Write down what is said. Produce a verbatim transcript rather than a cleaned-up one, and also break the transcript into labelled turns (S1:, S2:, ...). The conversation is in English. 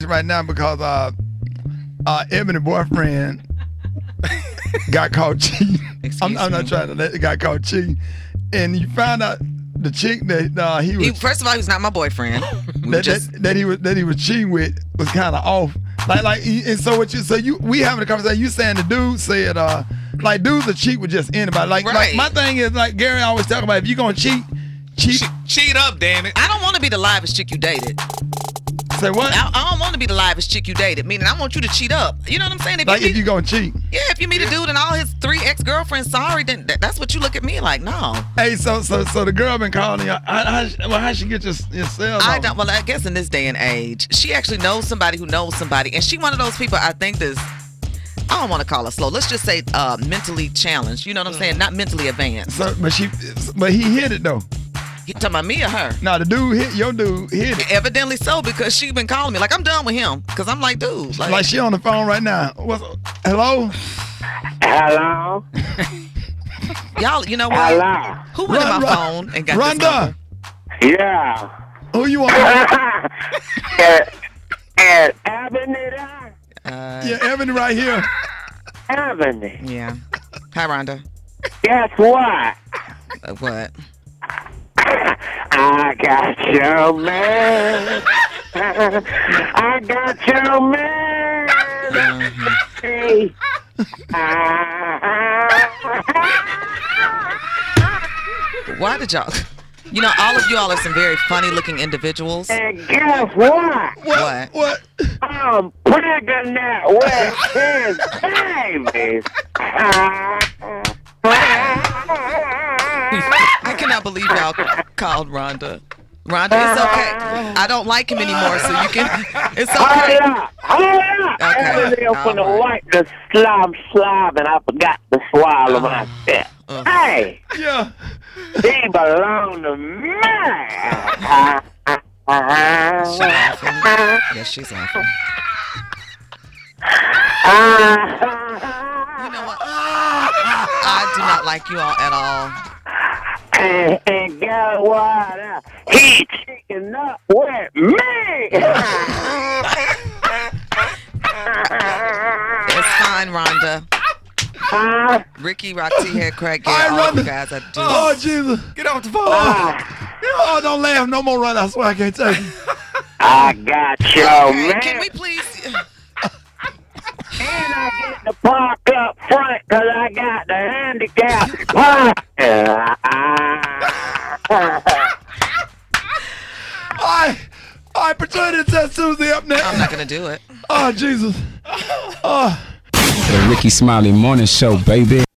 S1: right now because uh, uh, Ebony boyfriend got caught cheating. I'm, I'm not trying to let it got caught cheating, and you found out the chick that uh, he was.
S2: He, first of all, he was not my boyfriend.
S1: that,
S2: just,
S1: that, that he was that he was cheating with was kind of off. Like like and so what you so you we having a conversation. You saying the dude said uh like dudes are cheat with just anybody. Like
S2: right.
S1: like my thing is like Gary always talk about if you gonna cheat, cheat
S3: che- cheat up, damn it.
S2: I don't want to be the livest chick you dated.
S1: Say what?
S2: I, I don't want to be the livest chick you dated. Meaning I want you to cheat up. You know what I'm saying? If
S1: Like
S2: you
S1: if
S2: meet,
S1: you gonna cheat.
S2: Yeah, if you meet a dude and all his three ex-girlfriends sorry, then th- that's what you look at me like. No.
S1: Hey, so so so the girl been calling you. How, how, well, how she get your your cell?
S2: I
S1: phone?
S2: don't. Well, I guess in this day and age, she actually knows somebody who knows somebody, and she one of those people. I think that's. I don't want to call her slow. Let's just say uh, mentally challenged. You know what I'm saying? Not mentally advanced.
S1: So, but she, but he hit it though.
S2: You talking about me or her?
S1: No, the dude hit your dude hit it.
S2: Evidently so, because she been calling me like I'm done with him. Because I'm like, dude, like,
S1: Like she on the phone right now. What's hello?
S4: Hello?
S2: y'all. You know what?
S4: Hello?
S2: Who went in
S1: Run,
S2: my
S1: run.
S2: phone and got
S1: Run
S2: this
S1: down.
S2: number?
S4: Yeah.
S1: Who you want?
S4: and, and Ebony there?
S2: Uh,
S1: Yeah, Evan right here.
S4: Ebony.
S2: yeah. Hi, Rhonda.
S4: Guess what?
S2: Uh, what?
S4: I got your man. I got your man. Hey.
S2: Why did y'all? You know, all of y'all are some very funny-looking individuals.
S4: And guess what?
S2: What?
S1: What?
S4: I'm pregnant with his babies.
S2: I cannot believe y'all called Rhonda. Rhonda, it's okay. I don't like him anymore, so you can. It's
S4: Hold
S2: okay.
S4: up, hold up.
S2: Okay,
S4: Ebony opened the
S2: all right.
S4: white, the slob, slob, and I forgot to swallow my spit.
S2: Uh.
S4: Hey,
S1: Yeah.
S4: he belong to me.
S2: She's laughing. Yes, she's laughing. You know what? I do not like you all at all.
S4: And, and guess what? He cheating up with me.
S2: It's fine, Rhonda.
S4: Huh?
S2: Ricky, Roxy, Hair, Craig,
S1: All
S2: Gary,
S1: right,
S2: all of you
S1: Rhonda.
S2: guys, I do.
S1: Oh Jesus.
S3: Get off the phone.
S1: Oh, don't laugh no more, Run. I swear I can't take it.
S4: I got your
S2: Okay,
S4: man.
S2: can we please?
S4: And I get to park up front because I got the handicap park.
S1: All right. All right, Patricia said Susie up next.
S2: I'm not gonna do it.
S1: Oh, Jesus. Oh.
S5: The Ricky Smiley Morning Show, baby.